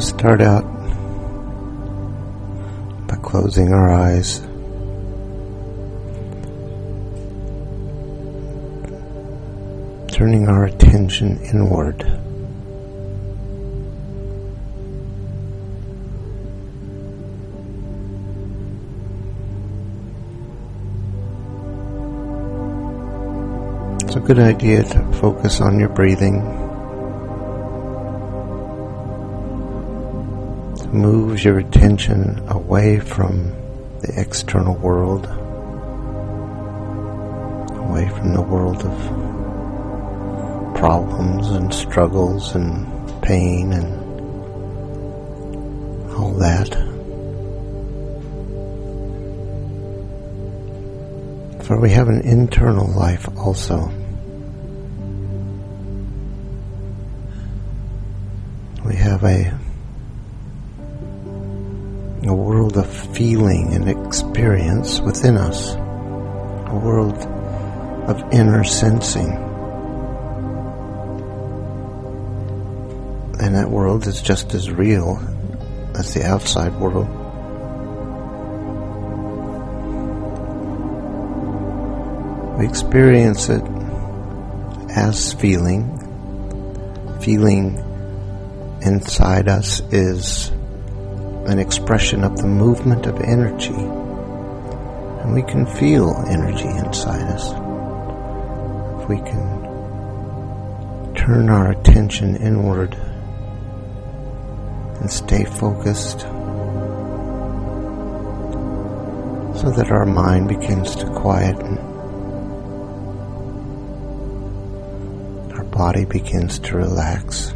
Start out by closing our eyes, turning our attention inward. It's a good idea to focus on your breathing. Moves your attention away from the external world, away from the world of problems and struggles and pain and all that. For we have an internal life also. We have a world of feeling and experience within us, a world of inner sensing. And that world is just as real as the outside world. We experience it as feeling. Feeling inside us is an expression of the movement of energy, and we can feel energy inside us. If we can turn our attention inward and stay focused so that our mind begins to quieten, our body begins to relax.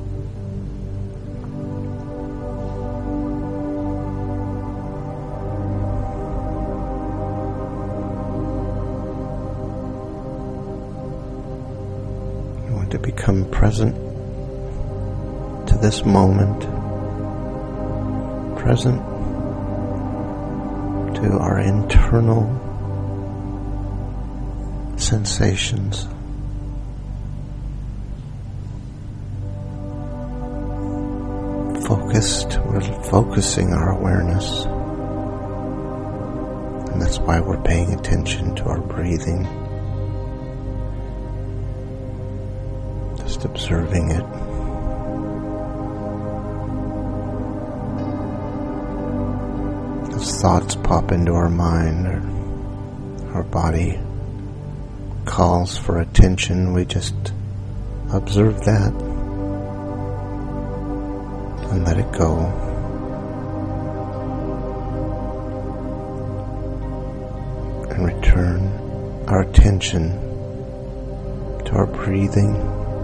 To become present to this moment, present to our internal sensations. We're focusing our awareness, and that's why we're paying attention to our breathing. Just observing it. As thoughts pop into our mind, or our body calls for attention, we just observe that and let it go. And return our attention to our breathing,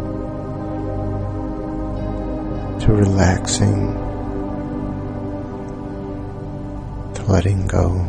to relaxing, to letting go.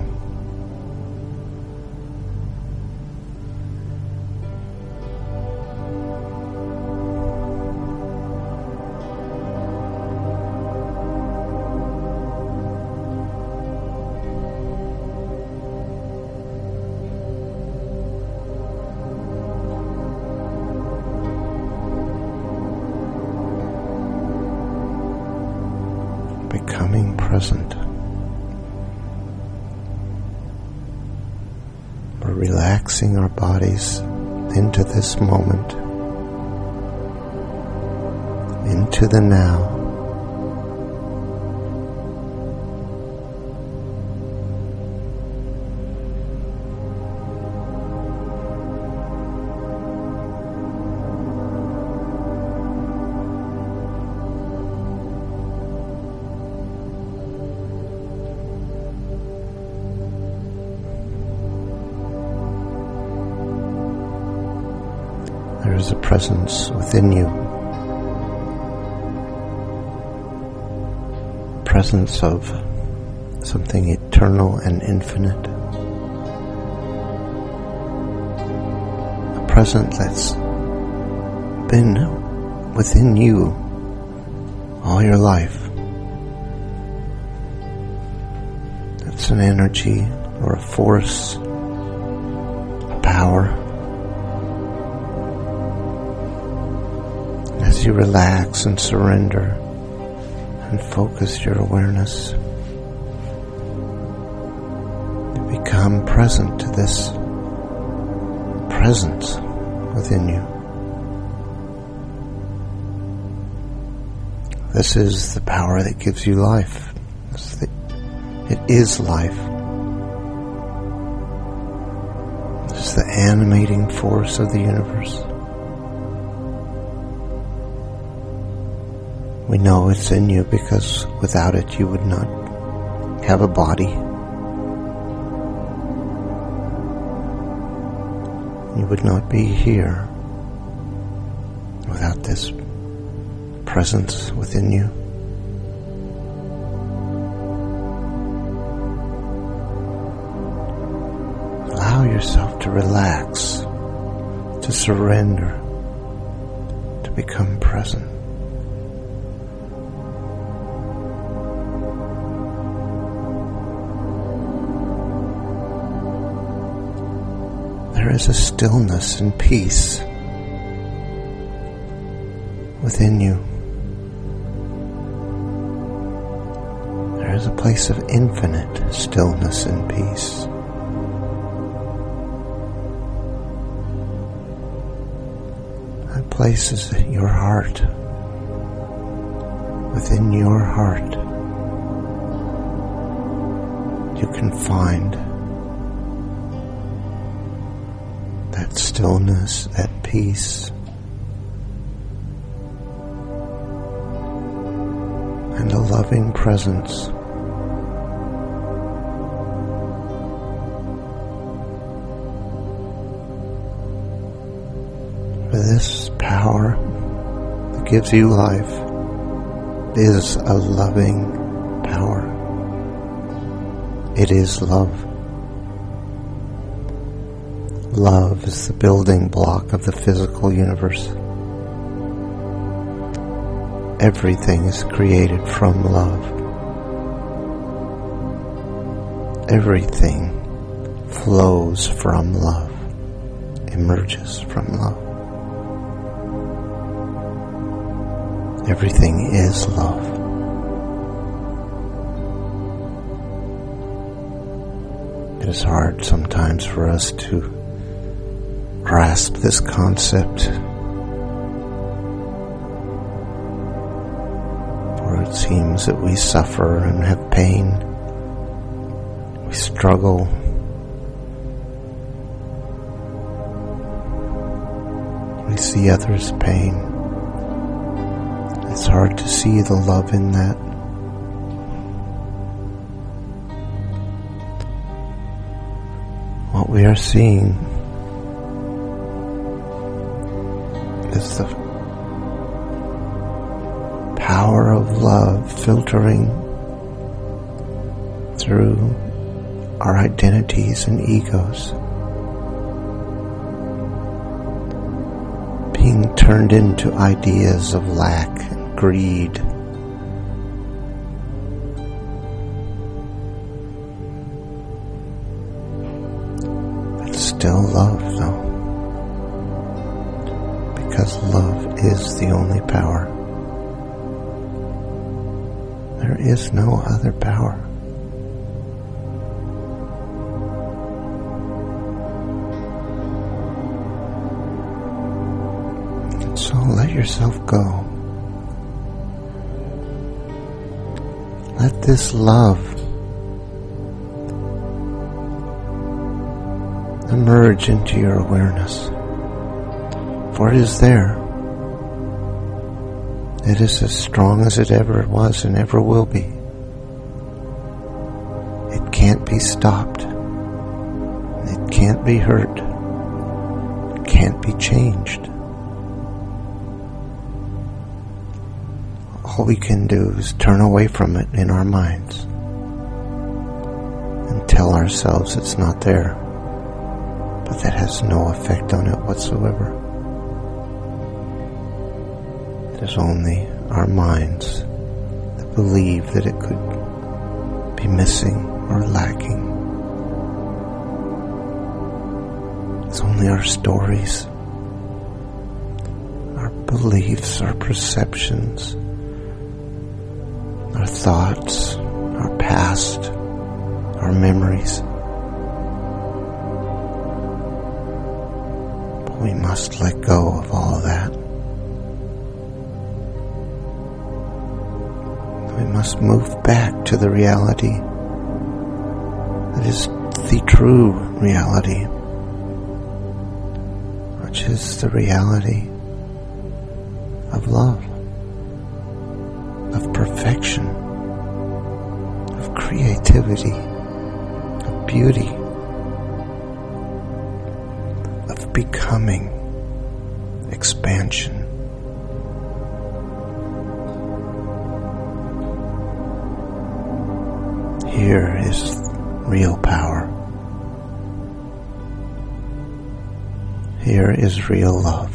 Becoming present. We're relaxing our bodies into this moment, into the now. There is a presence within you, presence of something eternal and infinite, a presence that's been within you all your life. It's an energy or a force, a power. As you relax and surrender and focus your awareness to become present to this presence within you. This is the power that gives you life. It is life. This is the animating force of the universe. We know it's in you because without it you would not have a body. You would not be here without this presence within you. Allow yourself to relax, to surrender, to become present. There is a stillness and peace within you. There is a place of infinite stillness and peace. That place is your heart. Within your heart, you can find that stillness, that peace, and a loving presence. For this power that gives you life is a loving power. It is love. Love is the building block of the physical universe. Everything is created from love. Everything flows from love, emerges from love. Everything is love. It is hard sometimes for us to grasp this concept, for it seems that we suffer and have pain, we struggle, we see others' pain. It's hard to see the love in that. What we are seeing is the power of love filtering through our identities and egos, being turned into ideas of lack and greed. It's still love, though. Because love is the only power. There is no other power. So let yourself go. Let this love emerge into your awareness. For it is there. It is as strong as it ever was and ever will be. It can't be stopped. It can't be hurt. It can't be changed. All we can do is turn away from it in our minds and tell ourselves it's not there. But that has no effect on it whatsoever. It is only our minds that believe that it could be missing or lacking. It's only our stories, our beliefs, our perceptions, thoughts, our past, our memories. But we must let go of all of that. We must move back to the reality that is the true reality, which is the reality of love, of perfection, of creativity, of beauty, of becoming, expansion. Here is real power. Here is real love.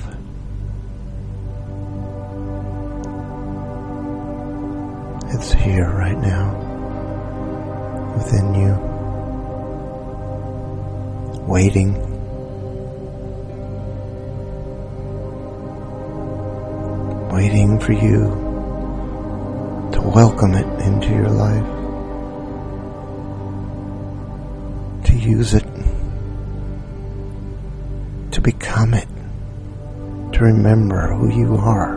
It's here right now, within you, waiting. Waiting for you to welcome it into your life, to use it, to become it, to remember who you are.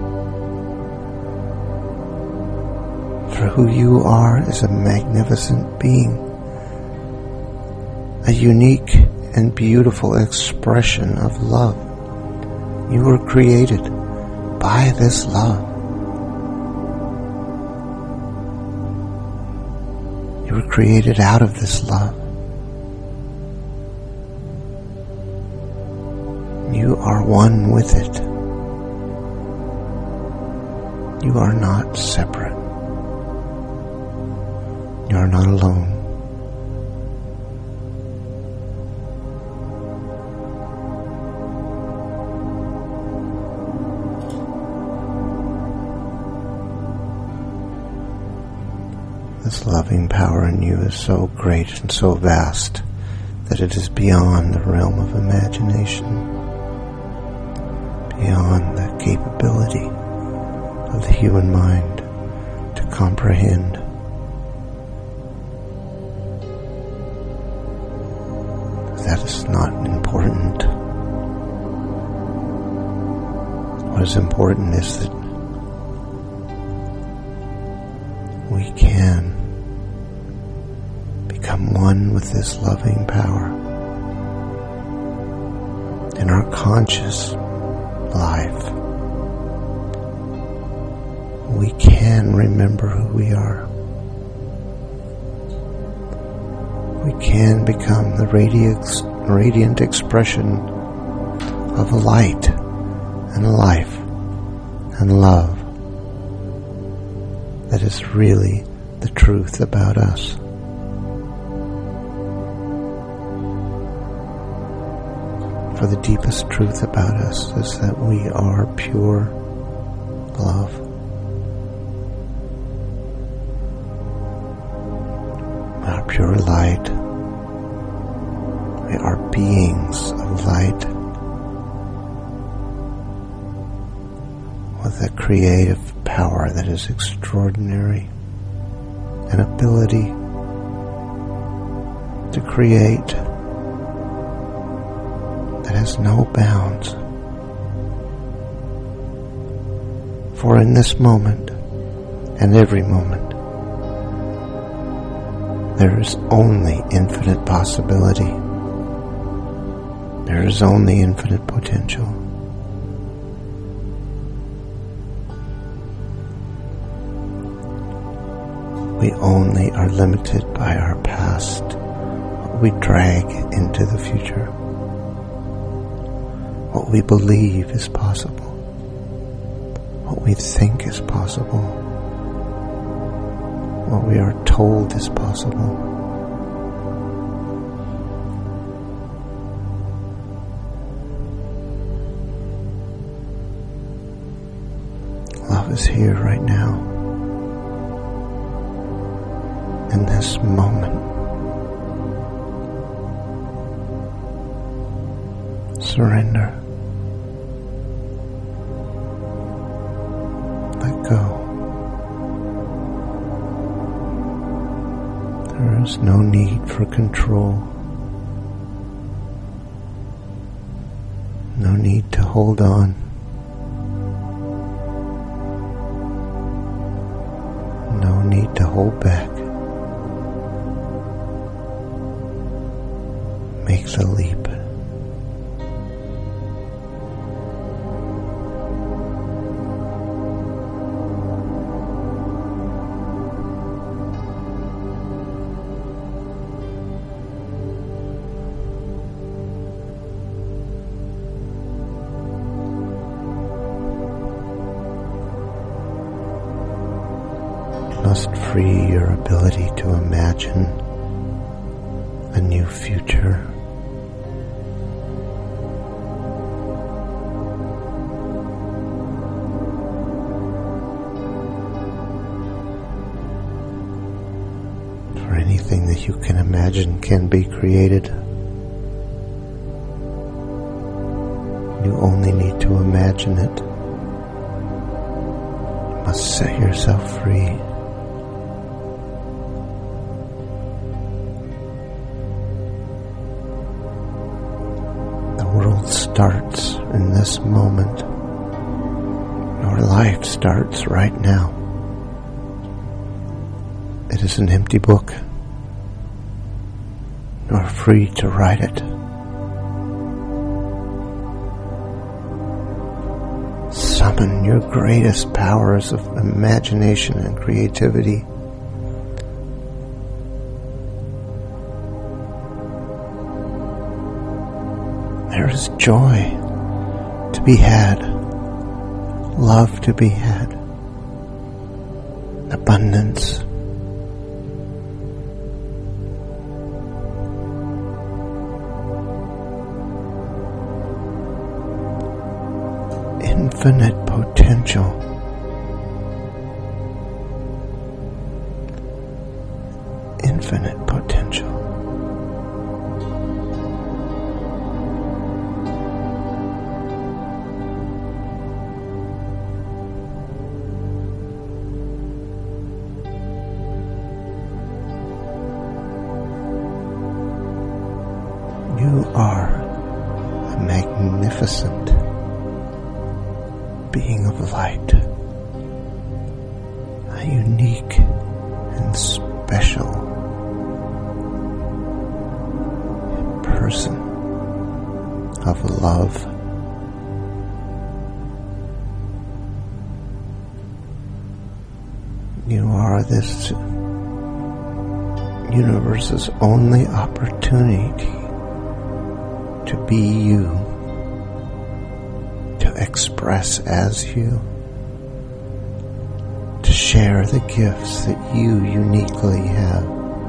For who you are is a magnificent being, a unique and beautiful expression of love. You were created by this love. You were created out of this love. You are one with it. You are not separate. You are not alone. This loving power in you is so great and so vast that it is beyond the realm of imagination, beyond the capability of the human mind to comprehend. That is not important. What is important is that we can become one with this loving power in our conscious life. We can remember who we are. We can become the radiant expression of light and life and love that is really the truth about us. For the deepest truth about us is that we are pure love. We are pure light. We are beings of light with a creative power that is extraordinary, an ability to create that has no bounds. For in this moment and every moment, there is only infinite possibility. There is only infinite potential. We only are limited by our past, what we drag into the future, what we believe is possible, what we think is possible, what we are told is possible. Love is here right now, in this moment. Surrender. Let go. There's no need for control. No need to hold on. No need to hold back. Make the leap. Must free your ability to imagine a new future. For anything that you can imagine can be created. You only need to imagine it. You must set yourself free. Starts in this moment. Your life starts right now. It is an empty book. You are free to write it. Summon your greatest powers of imagination and creativity. There is joy to be had, love to be had, abundance. Infinite potential. Infinite potential. You are a magnificent being of light, a unique and special person of love. You are this universe's only opportunity to be you, to express as you, to share the gifts that you uniquely have.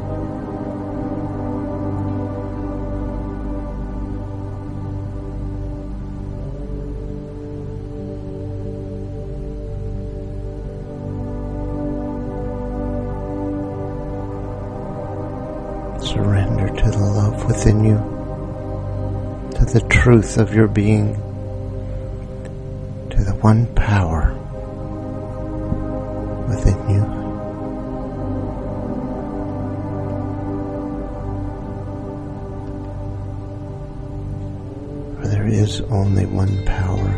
Surrender to the love within you, to the truth of your being, to the one power within you. For there is only one power.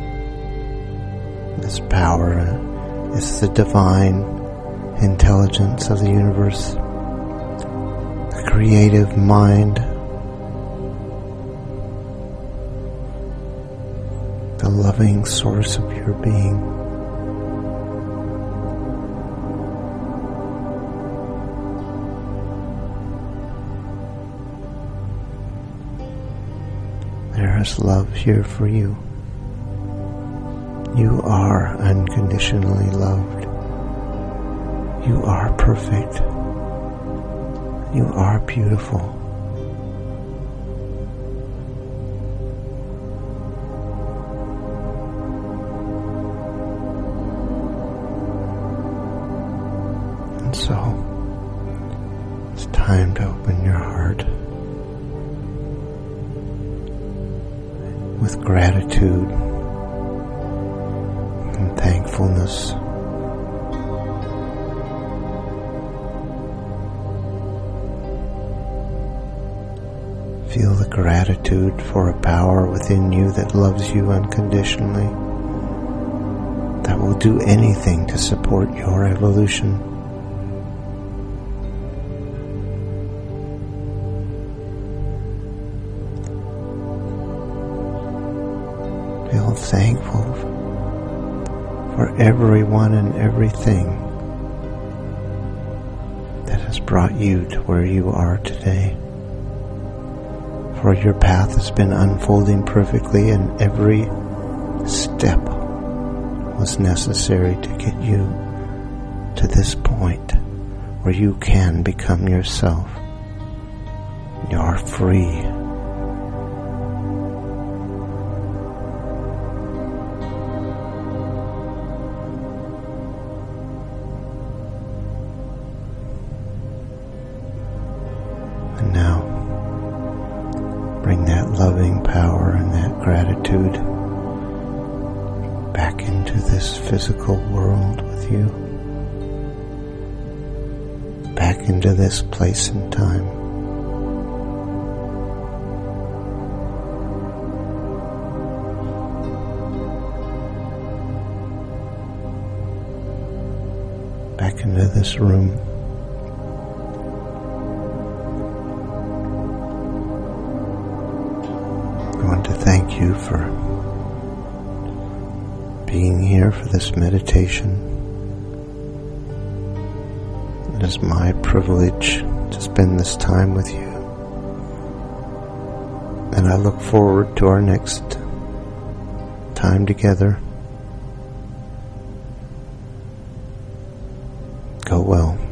This power is the divine intelligence of the universe, the creative mind, the loving source of your being. There is love here for you. You are unconditionally loved. You are perfect. You are beautiful. And so, it's time to open your heart with gratitude and thankfulness. Feel the gratitude for a power within you that loves you unconditionally, that will do anything to support your evolution. Feel thankful for everyone and everything that has brought you to where you are today. For your path has been unfolding perfectly, and every step was necessary to get you to this point where you can become yourself. You are free. And now, bring that loving power and that gratitude back into this physical world with you, back into this place and time. Back into this room. I want to thank you for being here for this meditation. It is my privilege to spend this time with you, and I look forward to our next time together. Go well.